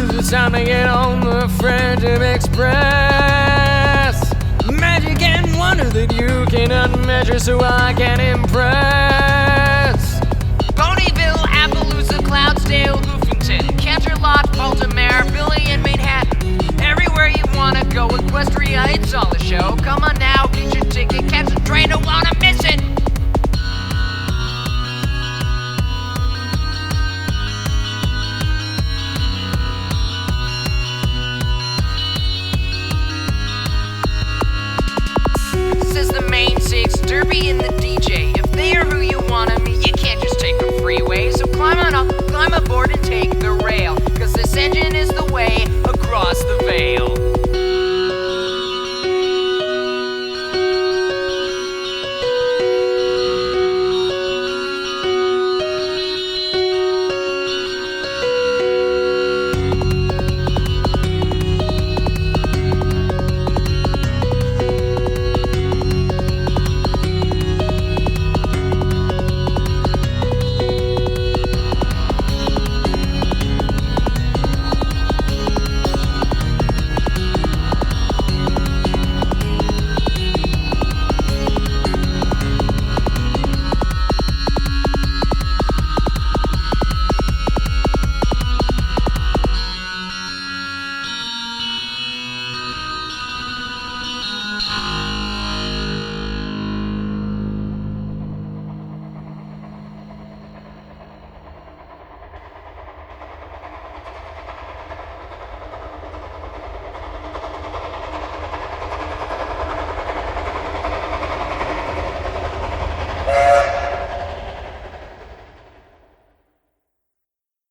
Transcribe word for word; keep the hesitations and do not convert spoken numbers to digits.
'cause it's time to get on the Friendship Express. Magic and wonder that you cannot measure, so I can impress. Ponyville, Appaloosa, Cloudsdale, Hoofington, Canterlot, Baltimore, Billy and Manhattan. Everywhere you wanna go, Equestria, it's all a show. Come on now, get your ticket, catch a train, don't wanna miss it. Says the main six, Derby and the D J. If they are who you wanna meet, you can't just take the freeway. So climb on up, climb aboard and take the rail.